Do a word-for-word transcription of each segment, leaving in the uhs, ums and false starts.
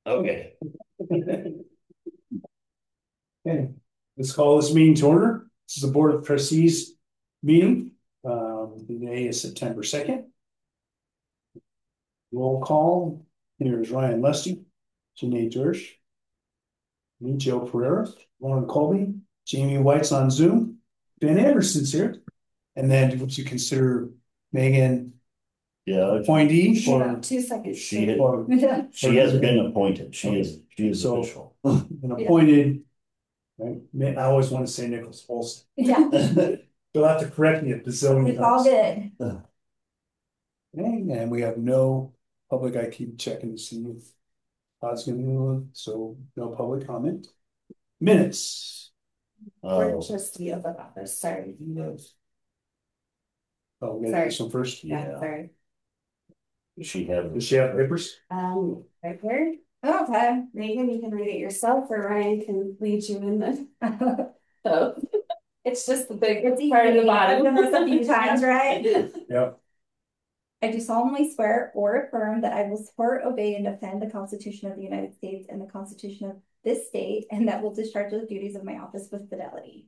Okay. Okay, let's call this meeting to order. This is the Board of Trustees meeting. Um, the day is September second. Roll call. Here's Ryan Lusty, Janae George, me, Joe Pereira, Lauren Colby, Jamie White's on Zoom, Ben Anderson's here. And then would you consider Megan Yeah, appointee Hold or on two seconds. she had, or she has been appointed. She is, she is So- official. an appointed? Right, I always want to say Nicholas Olson. Yeah, You'll have to correct me at the zone. it's all good. And we have no public. I keep checking to see if Todd's gonna do it, so no public comment. Minutes. We're Oh, just the other office, sorry. Oh, we got Sorry. this one first. Yeah, Yeah. sorry. she have, Does she have papers? Um, right here. Oh, okay, Megan, you can read it yourself, or Ryan can lead you in the. So, it's just the big part of the bottom. I've done this a few times, right? Yep. I do solemnly swear or affirm that I will support, obey, and defend the Constitution of the United States and the Constitution of this state, and that will discharge the duties of my office with fidelity.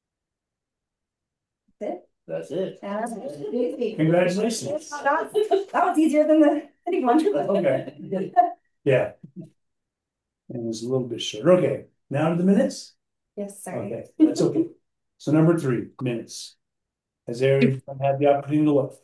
That's it. that's it. That's it. Congratulations. That that was easier than the city one. Okay. Yeah. And it was a little bit short. Okay, now to the minutes. Yes, sorry. Okay, that's okay. So number three, minutes. Has everyone had the opportunity to look?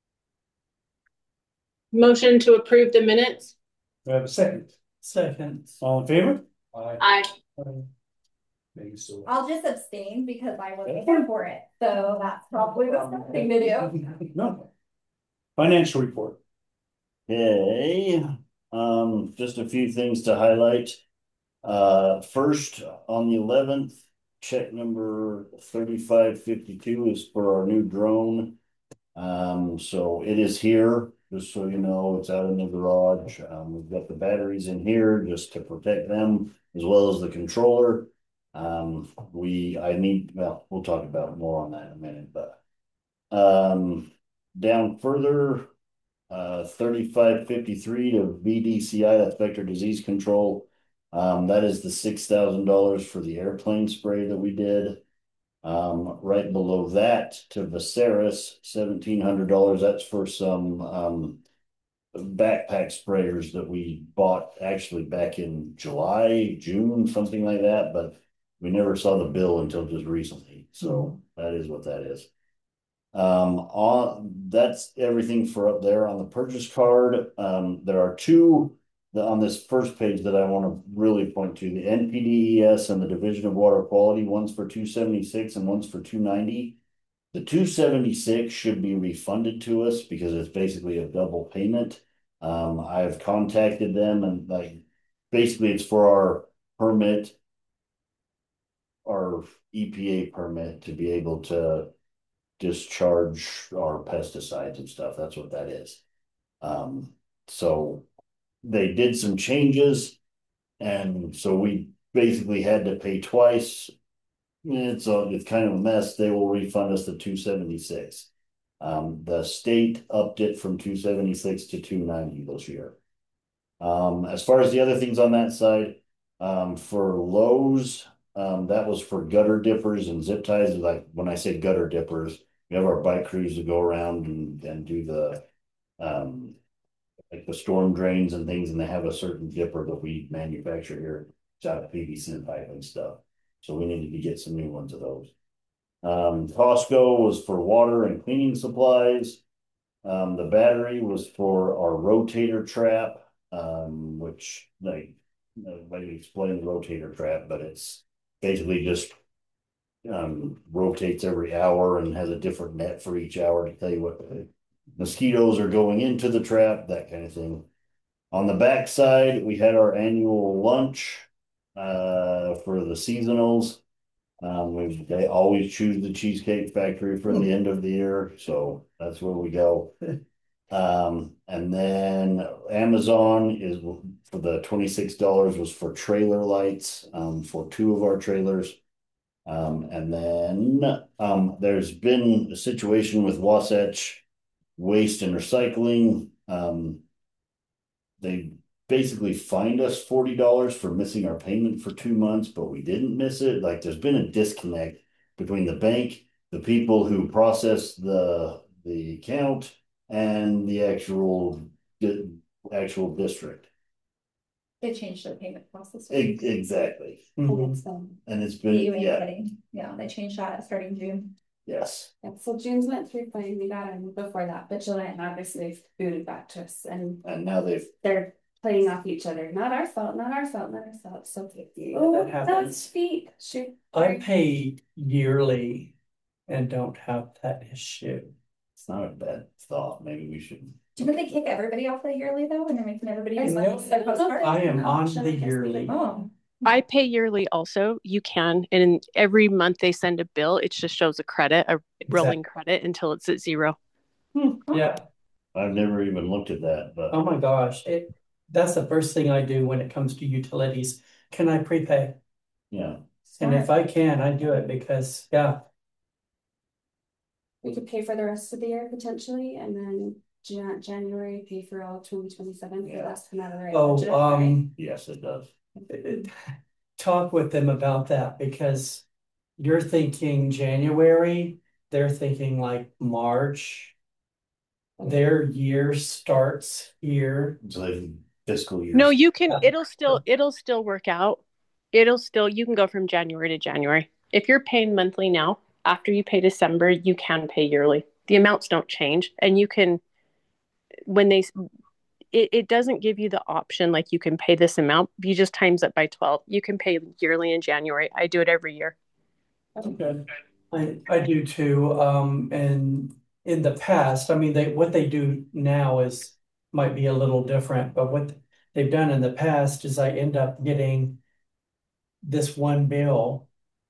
Motion to approve the minutes. Do I have a second? Second. All in favor? Aye. Maybe so. I'll just abstain because I wasn't here for it, so that's probably the best thing to do. No. Financial report. Okay, um, just a few things to highlight. Uh, first, on the eleventh, check number thirty-five fifty-two is for our new drone. Um, so it is here, just so you know, it's out in the garage. Um, we've got the batteries in here just to protect them as well as the controller. Um, we, I need, well, we'll talk about more on that in a minute, but um, down further, uh, thirty-five fifty-three to V D C I, that's vector disease control. Um, that is the six thousand dollars for the airplane spray that we did. Um, right below that to Viserys, seventeen hundred dollars. That's for some um, backpack sprayers that we bought actually back in July, June, something like that, but we never saw the bill until just recently. So that is what that is. Um, on that's everything for up there on the purchase card. Um, there are two the, on this first page that I want to really point to, the N P D E S and the Division of Water Quality. One's for two seventy-six and one's for two ninety. The two seventy-six should be refunded to us because it's basically a double payment. Um, I've contacted them and like basically it's for our permit, our E P A permit to be able to discharge our pesticides and stuff. That's what that is. Um, so they did some changes, and so we basically had to pay twice. It's a, it's kind of a mess. They will refund us the two seventy-six. Um, the state upped it from two seventy-six to two ninety this year. Um, as far as the other things on that side, um, for Lowe's, um, that was for gutter dippers and zip ties. Like when I say gutter dippers, we have our bike crews that go around and, and do the um like the storm drains and things, and they have a certain dipper that we manufacture here. It's out of P V C pipe and stuff. So we needed to get some new ones of those. Um, Costco was for water and cleaning supplies. Um, the battery was for our rotator trap, um, which like nobody explained the rotator trap, but it's basically just um, rotates every hour and has a different net for each hour to tell you what mosquitoes are going into the trap, that kind of thing. On the back side, we had our annual lunch uh, for the seasonals. Um, we they always choose the Cheesecake Factory for the end of the year, so that's where we go. Um, and then Amazon is for the twenty-six dollars was for trailer lights um, for two of our trailers. Um, and then um, there's been a situation with Wasatch Waste and Recycling. Um, they basically fined us forty dollars for missing our payment for two months, but we didn't miss it. Like there's been a disconnect between the bank, the people who process the the account, and the actual actual district. They changed their payment process. E- exactly. Mhm. And it's been, You ain't yeah, kidding. Yeah, they changed that starting June. yes. Yeah, so June's went through fine, we got them before that, but July and August they've booted back to us and And now they've, they're playing off each other. Not our fault, not our fault, not our fault. So Yeah, oh, that happens. that's feet. Shoot. I pay yearly and don't have that issue. it's not a bad thought. Maybe we should. Do you know they kick everybody off the yearly though, and they're making everybody I use know. like the postcard? I am No, on should the I just leave it? yearly. Oh, I pay yearly also. You can. And every month they send a bill. It just shows a credit, a rolling credit until it's at zero. Yeah. I've never even looked at that, but Oh my gosh. It that's the first thing I do when it comes to utilities. Can I prepay? yeah. And if I can, I do it because yeah. We could pay for the rest of the year potentially, and then Jan- January pay for all twenty twenty-seven. Yeah. That's come out of the right Oh, budget, right? um, Yes, it does. talk with them about that because you're thinking January, they're thinking like March. Their year starts here. So they fiscal year. No, you can, Yeah. it'll still, it'll still work out. It'll still, you can go from January to January. If you're paying monthly now, after you pay December, you can pay yearly. The amounts don't change. And you can, when they, it, it doesn't give you the option like you can pay this amount. You just times it by twelve. You can pay yearly in January. I do it every year. Okay. I, I do too. Um, and in the past, I mean, they, what they do now is, might be a little different, but what they've done in the past is I end up getting this one bill.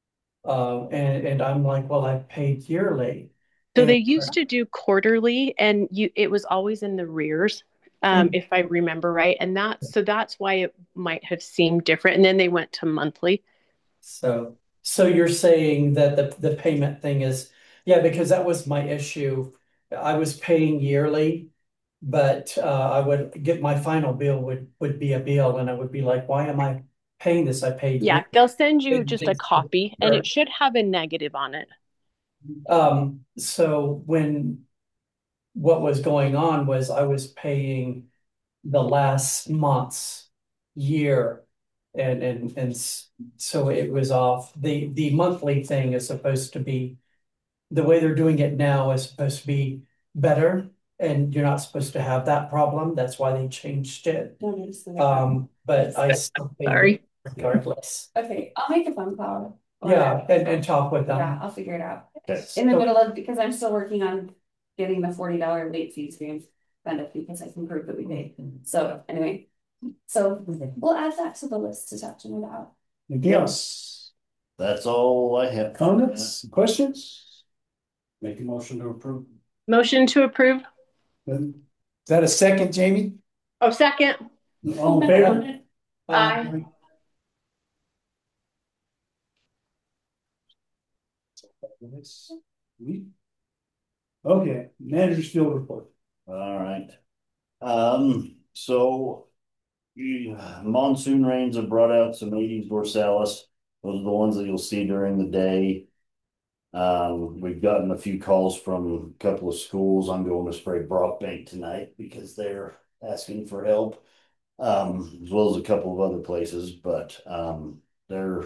Uh, and, and I'm like, well, I paid yearly. So And- they used to do quarterly and you, it was always in the rears. Um, Mm. if I remember right. And that, so that's why it might have seemed different. And then they went to monthly. So, so you're saying that the, the payment thing is, yeah, because that was my issue. I was paying yearly, but, uh, I would get my final bill would, would be a bill and I would be like, why am I paying this? I paid. Yeah, they'll send you And just a things- copy and Right. it should have a negative on it. Um, so when what was going on was I was paying the last month's year and and and s- so it was off. The the monthly thing is supposed to be the way they're doing it now is supposed to be better and you're not supposed to have that problem. That's why they changed it. Don't notice the- Um, but I still pay Sorry. regardless. Okay, I'll make a phone call. or- Yeah, and, and talk with them. Yeah, I'll figure it out. Okay. In the So- middle of, because I'm still working on getting the forty dollar late fees refunded because I can prove that we paid. So anyway, so we'll add that to the list to talk to them about. Anything else? That's all I have. Comments, questions? Make a motion to approve. Motion to approve. Is that a second, Jamie? Oh, second. All in favor? Aye. Okay, manager's field report. All right. Um, so you, monsoon rains have brought out some Aedes dorsalis. Those are the ones that you'll see during the day. Um, we've gotten a few calls from a couple of schools. I'm going to spray Brockbank tonight because they're asking for help. Um, as well as a couple of other places, but um, they're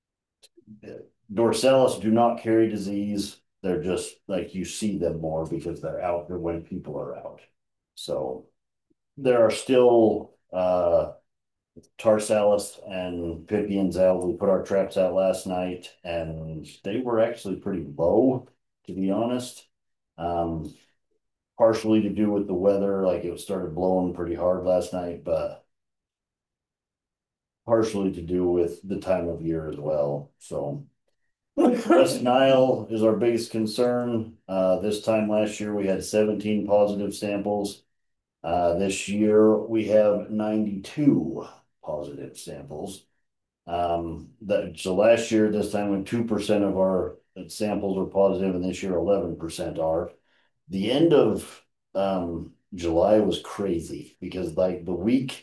dorsalis do not carry disease. They're just like you see them more because they're out there when people are out. So there are still uh Tarsalis and Pipiens out. We put our traps out last night and they were actually pretty low, to be honest. Um partially to do with the weather, like it started blowing pretty hard last night, but partially to do with the time of year as well. So West Nile is our biggest concern. Uh, this time last year, we had seventeen positive samples. Uh, this year, we have ninety-two positive samples. Um, that, so last year, this time, when two percent of our samples were positive, and this year, eleven percent are. The end of um, July was crazy because, like, the week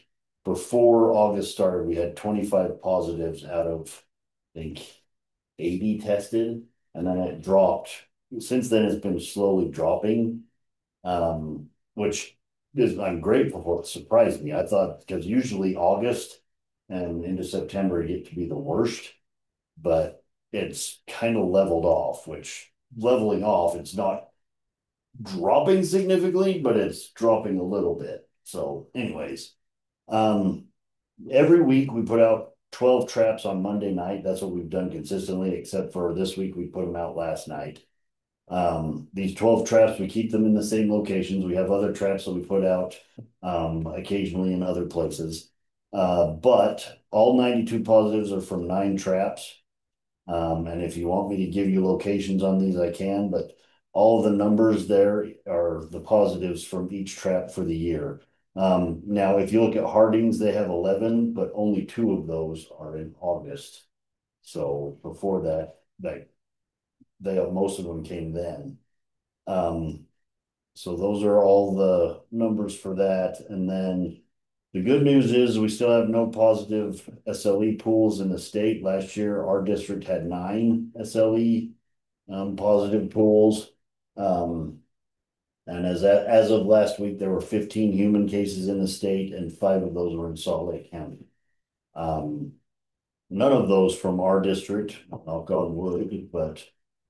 before August started, we had twenty-five positives out of, I think, eighty tested, and then it dropped. Since then, it's been slowly dropping, um, which is I'm grateful for. It surprised me. I thought because usually August and into September get to be the worst, but it's kind of leveled off, which leveling off, it's not dropping significantly, but it's dropping a little bit. So, anyways, um, every week we put out twelve traps on Monday night. That's what we've done consistently, except for this week we put them out last night. Um, these twelve traps, we keep them in the same locations. We have other traps that we put out um, occasionally in other places. Uh, but all ninety-two positives are from nine traps. Um, and if you want me to give you locations on these, I can, but all the numbers there are the positives from each trap for the year. Um, now, if you look at Harding's, they have eleven, but only two of those are in August. So before that, like they most of them came then. Um, so those are all the numbers for that. And then the good news is we still have no positive S L E pools in the state. Last year, our district had nine S L E um, positive pools. Um, and as as of last week, there were fifteen human cases in the state, and five of those were in Salt Lake County. Um, none of those from our district, knock on wood, but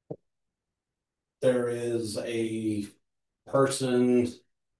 there is a person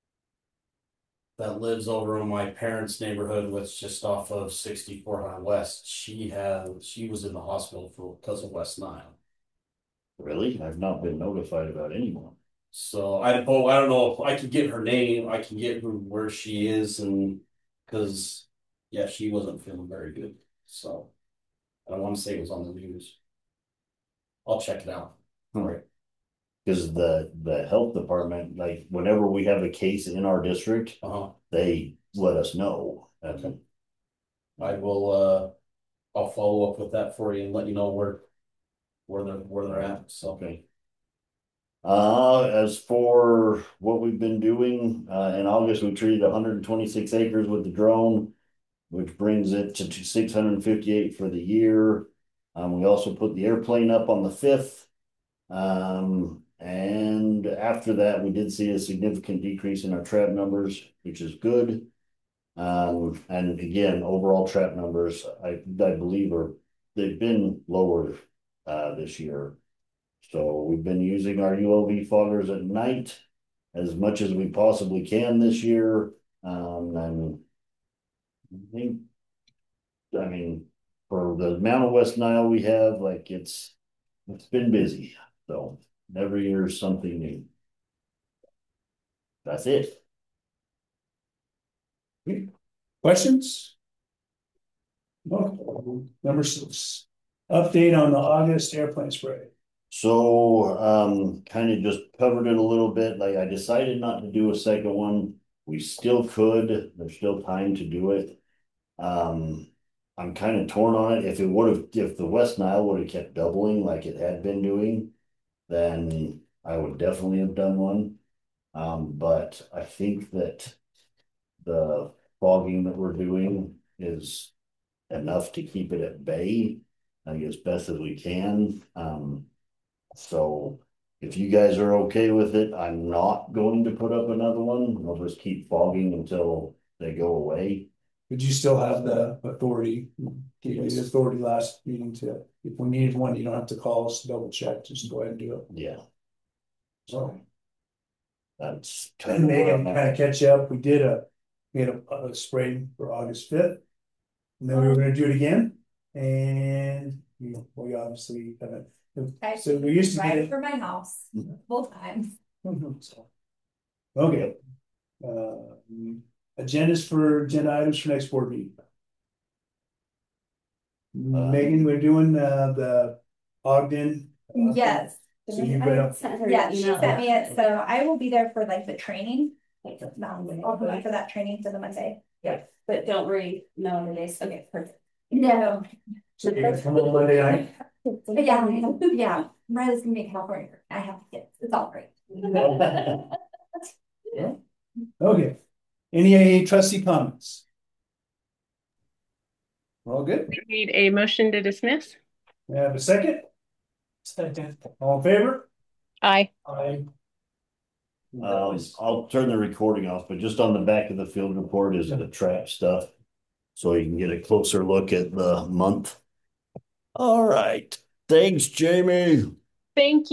that lives over in my parents' neighborhood, which is just off of sixty-four hundred West. She had she was in the hospital for because of West Nile. Really, I've not been notified about anyone. So I oh I don't know if I can get her name. I can get her where she is, and because yeah, she wasn't feeling very good. So I don't want to say it was on the news. I'll check it out. All right. Because the the health department, like whenever we have a case in our district, uh-huh. they let us know. Okay. I will uh I'll follow up with that for you and let you know where where they're where they're at. So okay. Uh as for what we've been doing, uh in August we treated one hundred twenty-six acres with the drone, which brings it to six hundred fifty-eight for the year. Um, we also put the airplane up on the fifth. Um, and after that, we did see a significant decrease in our trap numbers, which is good. Um, and again, overall trap numbers, I, I believe are, they've been lower, uh, this year. So we've been using our U L V foggers at night as much as we possibly can this year. Um, and I think, I mean, for the amount of West Nile we have, like it's, it's been busy. So every year is something new. That's it. Questions? Okay. Number six, update on the August airplane spray. So um, kind of just covered it a little bit. Like I decided not to do a second one. We still could. There's still time to do it. Um, I'm kind of torn on it. If it would have, if the West Nile would have kept doubling like it had been doing, then I would definitely have done one. Um, but I think that the fogging that we're doing is enough to keep it at bay, I think as best as we can. Um, so if you guys are okay with it, I'm not going to put up another one. I'll just keep fogging until they go away. Would you still have the authority? Gave you the authority last meeting to, if we needed one, you don't have to call us to double check, just go ahead and do it. Yeah. So that's kind of Megan, kind of catch up. We did a, we had a, a spray for August fifth. And then we were gonna do it again. And we, we obviously haven't. So we used to Right get it for my house, both times. Okay. Uh, agendas for agenda items for next board meeting. Uh, Megan, we're doing uh, the Ogden. uh, Yes, So you better. Sent her yeah, an she email. sent me it, so I will be there for like the training. Like, um, I'll come for that training for the Monday. Yeah, but don't worry, no other days. Okay, perfect. No. So you're gonna come on Monday night? Yeah, yeah, Riley's gonna be in California. I have to get, it's all great. Okay. Any trustee comments? All good? We need a motion to dismiss. We have a second? Second. All in favor? Aye. I. Um, I'll turn the recording off, but just on the back of the field report is the trap stuff. So you can get a closer look at the month. All right. Thanks, Jamie. Thank you.